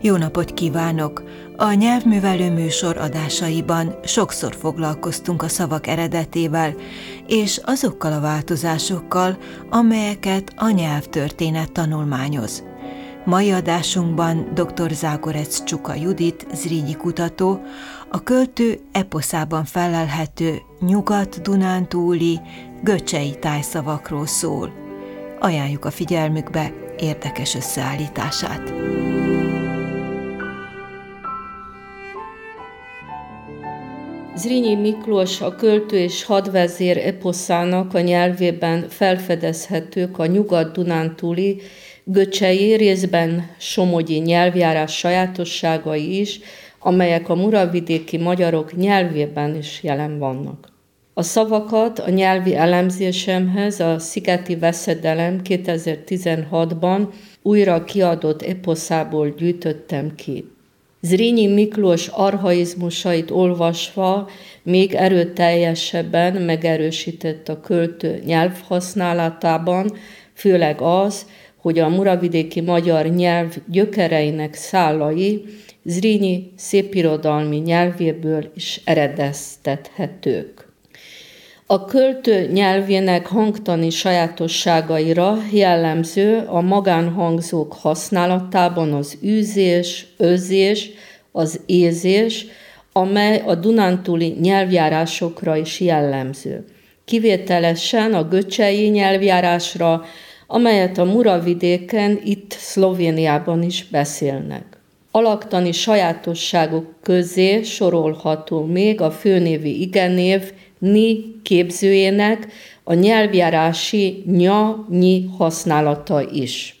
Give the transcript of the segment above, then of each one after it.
Jó napot kívánok! A nyelvművelő műsor adásaiban sokszor foglalkoztunk a szavak eredetével, és azokkal a változásokkal, amelyeket a nyelvtörténet tanulmányoz. Mai adásunkban dr. Zágorec Csuka Judit, zrínyi kutató, a költő eposzában fellelhető nyugat-dunántúli, göcsei tájszavakról szól. Ajánljuk a figyelmükbe érdekes összeállítását. Zrínyi Miklós, a költő és hadvezér eposzának a nyelvében felfedezhetők a nyugat-dunántúli, göcsei, részben somogyi nyelvjárás sajátosságai is, amelyek a muravidéki magyarok nyelvében is jelen vannak. A szavakat a nyelvi elemzésemhez a Szigeti Veszedelem 2016-ban újra kiadott eposzából gyűjtöttem ki. Zrínyi Miklós archaizmusait olvasva még erőteljesebben megerősített a költő nyelvhasználatában, főleg az, hogy a muravidéki magyar nyelv gyökereinek szálai Zrínyi szépirodalmi nyelvéből is eredeztethetők. A költő nyelvének hangtani sajátosságaira jellemző a magánhangzók használatában az űzés, özés, az ézés, amely a dunántúli nyelvjárásokra is jellemző. Kivételesen a göcsei nyelvjárásra, amelyet a Muravidéken, itt Szlovéniában is beszélnek. Alaktani sajátosságok közé sorolható még a főnévi igenév ni képzőjének a nyelvjárási nya-nyi használata is.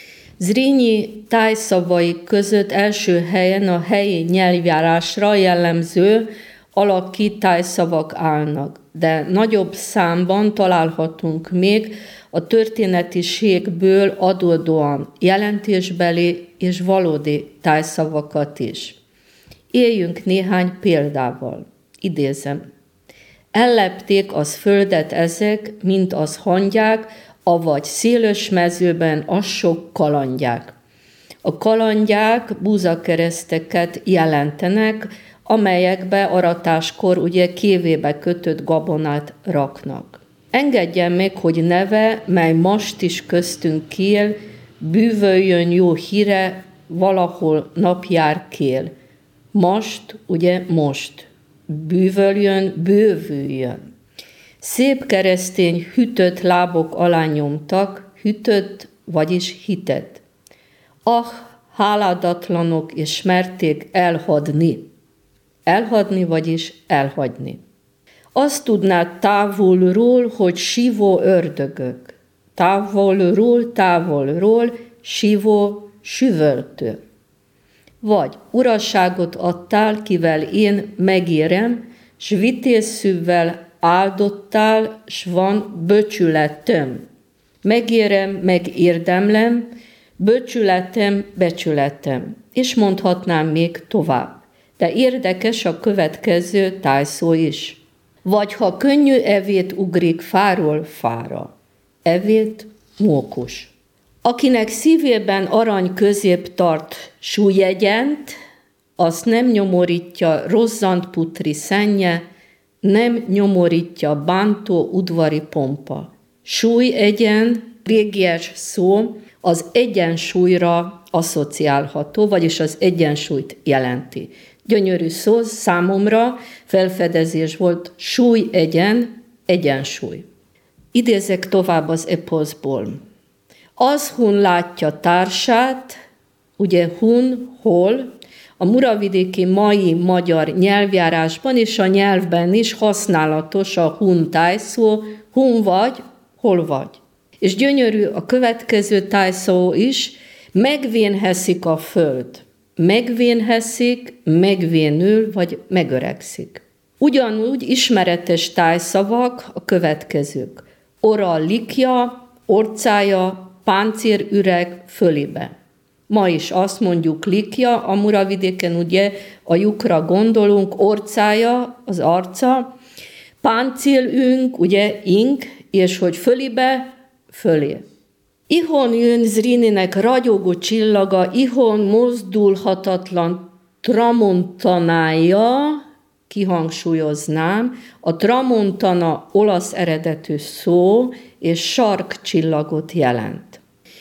Zrínyi tájszavai között első helyen a helyi nyelvjárásra jellemző alaki tájszavak állnak, de nagyobb számban találhatunk még a történetiségből adódóan jelentésbeli és valódi tájszavakat is. Éljünk néhány példával. Idézem. Ellepték az földet ezek, mint az hangyák, avagy széles mezőben az sok kalandják. A kalandják búzakereszteket jelentenek, amelyekbe aratáskor ugye kévébe kötött gabonát raknak. Engedjen meg, hogy neve, mely most is köztünk kél, bűvöljön jó híre, valahol napjár kél. Most, ugye most. Bűvöljön, bővüljön. Szép keresztény hűtött lábok alá nyomtak, hűtött, vagyis hitet. Háládatlanok és merték elhadni. Elhadni, vagyis elhagyni. Azt tudnád távolról, hogy sívó ördögök. Távolról, sívó süvöltő. Vagy uraságot adtál, kivel én megérem, s vitézszűvel áldottál, s van böcsületöm. Megérem, megérdemlem, böcsületem, becsületem. És mondhatnám még tovább. De érdekes a következő tájszó is. Vagy ha könnyű evét ugrik fáról fára. Evét mókus. Akinek szívében arany közép tart súlyegyent, azt nem nyomorítja rozzant putri szennye, nem nyomorítja bántó udvari pompa. Súlyegyen, régies szó, az egyensúlyra asszociálható, vagyis az egyensúlyt jelenti. Gyönyörű szó, számomra felfedezés volt, súlyegyen, egyensúly. Idézek tovább az eposzból. Az hun látja társát, ugye hun, hol, a muravidéki mai magyar nyelvjárásban és a nyelvben is használatos a hun tájszó, hun vagy, hol vagy. És gyönyörű a következő tájszó is, megvénheszik a föld. Megvénheszik, megvénül vagy megöregszik. Ugyanúgy ismeretes tájszavak a következők. Ora likja, orcája, páncélüreg fölibe. Ma is azt mondjuk likja, a Muravidéken ugye a lyukra gondolunk, orcája, az arca, páncélünk, ugye ink, és hogy fölibe, fölé. Ihon jön Zrínyinek ragyogó csillaga, ihon mozdulhatatlan tramontanája, kihangsúlyoznám, a tramontana olasz eredetű szó, és sarkcsillagot jelent.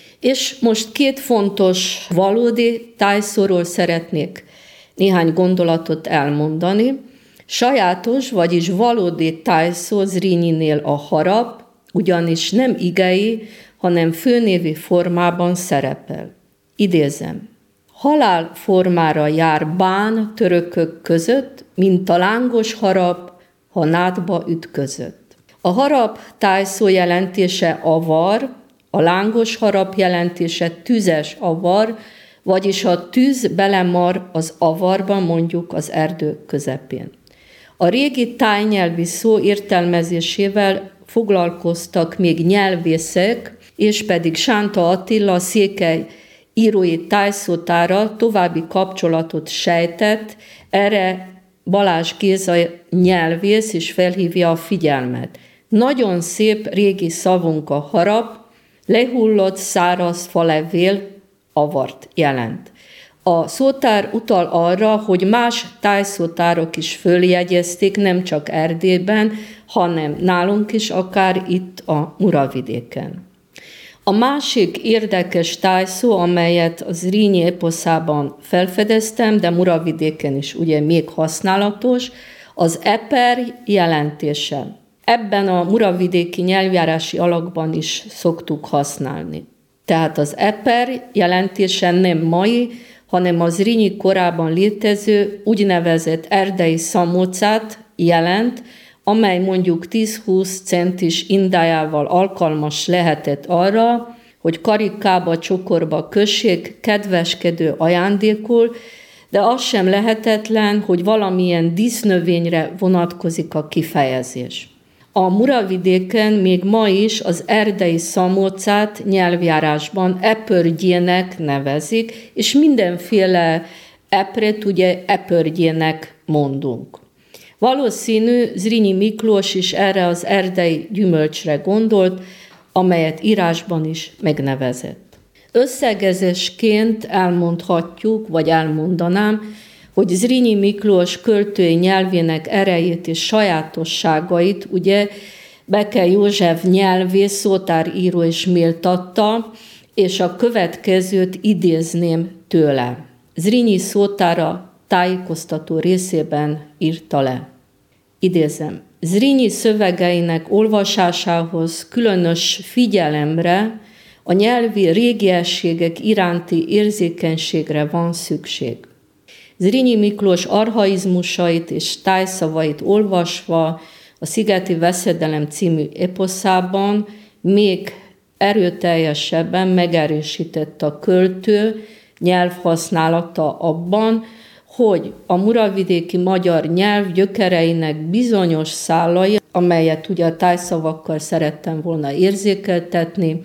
És most két fontos valódi tájszóról szeretnék néhány gondolatot elmondani. Sajátos, vagyis valódi tájszó Zrínyinél a harap, ugyanis nem igei, hanem főnévi formában szerepel. Idézem. Halál formára jár bán törökök között, mint a lángos harap, ha nádba ütközött. A harap tájszó jelentése avar, a lángos harap jelentése tüzes avar, vagyis a tűz belemar az avarba, mondjuk az erdő közepén. A régi tájnyelvi szó értelmezésével foglalkoztak még nyelvészek, és pedig Sánta Attila székely írói tájszótára további kapcsolatot sejtett, erre Balázs Géza nyelvész is felhívja a figyelmet. Nagyon szép régi szavunk a harap, lehullott száraz falevél avart jelent. A szótár utal arra, hogy más tájszótárok is följegyezték, nem csak Erdélyben, hanem nálunk is, akár itt a Muravidéken. A másik érdekes tájszó, amelyet a Zrínyi eposzában felfedeztem, de Muravidéken is ugye még használatos, az eper jelentése. Ebben a muravidéki nyelvjárási alakban is szoktuk használni. Tehát az eper jelentése nem mai, hanem az Zrínyi korában létező úgynevezett erdei szamócát jelent, amely mondjuk 10-20 centis indájával alkalmas lehetett arra, hogy karikába, csokorba kössék, kedveskedő ajándékul, de az sem lehetetlen, hogy valamilyen dísznövényre vonatkozik a kifejezés. A Muravidéken még ma is az erdei szamócát nyelvjárásban epörgyének nevezik, és mindenféle epret ugye epörgyének mondunk. Valószínű, Zrínyi Miklós is erre az erdei gyümölcsre gondolt, amelyet írásban is megnevezett. Összegezésként elmondhatjuk, vagy elmondanám, hogy Zrínyi Miklós költői nyelvének erejét és sajátosságait ugye Beke József nyelvész, szótáríró is méltatta, és a következőt idézném tőle. Zrínyi szótára tájékoztató részében írta le. Idézem. Zrínyi szövegeinek olvasásához különös figyelemre, a nyelvi régiességek iránti érzékenységre van szükség. Zrínyi Miklós archaizmusait és tájszavait olvasva a Szigeti Veszedelem című eposzában még erőteljesebben megerősített a költő nyelvhasználata abban, hogy a muravidéki magyar nyelv gyökereinek bizonyos szálai, amelyet ugye a tájszavakkal szerettem volna érzékeltetni,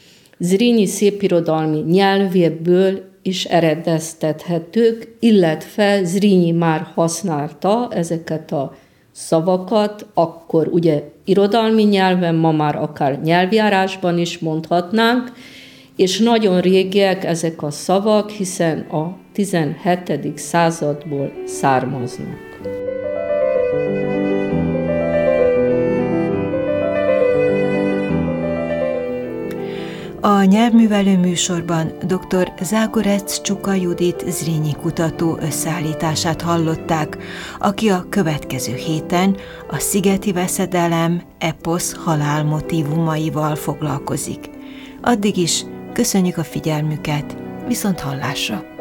Zrínyi szépirodalmi nyelvéből is eredeztethetők, illetve Zrínyi már használta ezeket a szavakat, akkor ugye irodalmi nyelven, ma már akár nyelvjárásban is mondhatnánk, és nagyon régiek ezek a szavak, hiszen a 17. századból származnak. A nyelvművelő műsorban dr. Zágorec Csuka Judit Zrínyi kutató összeállítását hallották, aki a következő héten a Szigeti Veszedelem eposz halálmotívumaival foglalkozik. Addig is köszönjük a figyelmüket, viszont hallásra!